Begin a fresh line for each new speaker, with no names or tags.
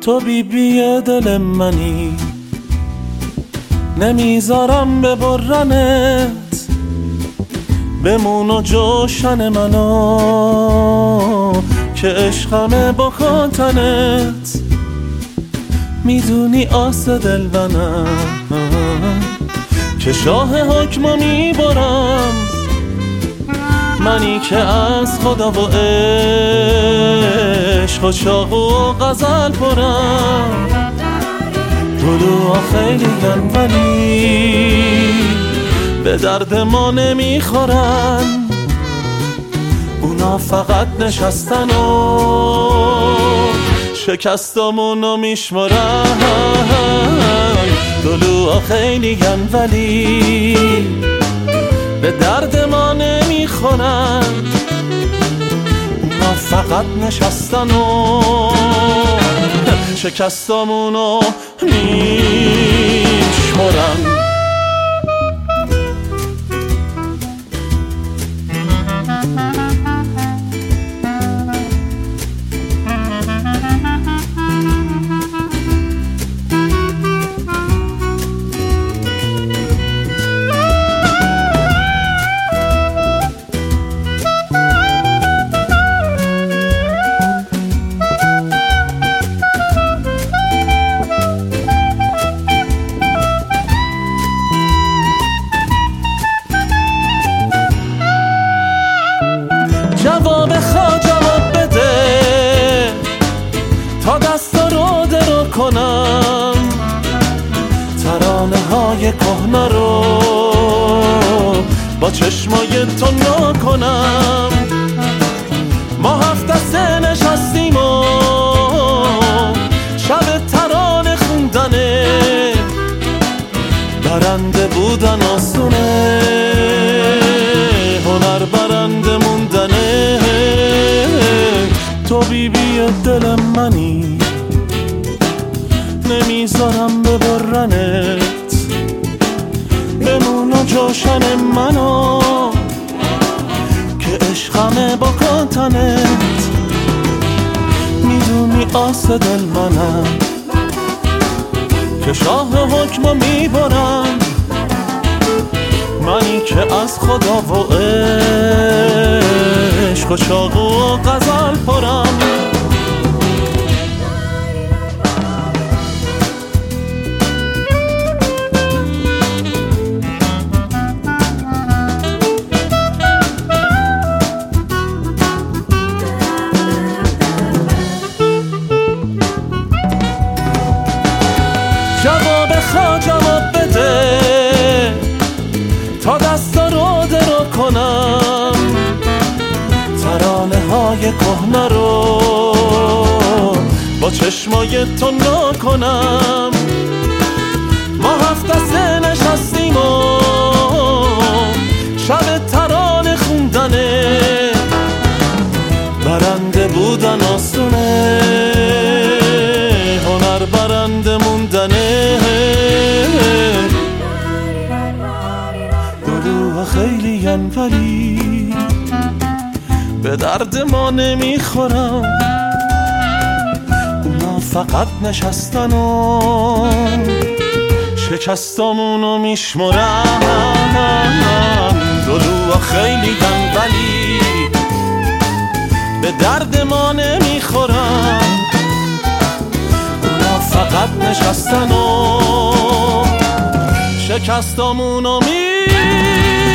تو بیبی دل منی، نمیذارم ببرنت، بمون و جوشن منو که عشقمه با کاتنت. میدونی آس دل منم که شاه حکمو میبرم، منی که از خدا و عشق و چاقو و غزل پرم. طلوعا خیلی گن ولی به درد ما نمیخورن، اونا فقط نشستن و شکستامونو میشمارن. طلوعا خیلی گن ولی به درد ما نمیخورن، اونا فقط نشستن و شکستامونو میشمارن. جواب خواه جواب بده تا دستا رو درو کنم، ترانه های کهنه رو با چشمای تو نا کنم. ما 7 دسته نشستیم و شب ترانه خوندنه، برنده بودن آسونه، هنر برنده موندنه. تو بیبی دل منی، نمیذارم ببرنت، بمون و جوشن منو که عشقمه با کاتنت. میدونی آس دل منم که شاه حکمو میبرم، منی که از خدا و عشق و چاقو و غزل پرم. جواب خواه جواب بده تا دستا رو درو کنم، ترانه های کهنه رو با چشمای تو نا کنم. ما 7 دسته نشستیم و شب ترانه خوندنه، برنده بودن آسونه، هنر برنده موندنه. دلوها خیلی ین ولی به درد ما نمیخورم، اونا فقط نشستن و شکستامونو میشمرن. دلوها خیلی ین ولی به درد ما نمیخورن، اونا فقط نشستن و شکستامونو میشمرن.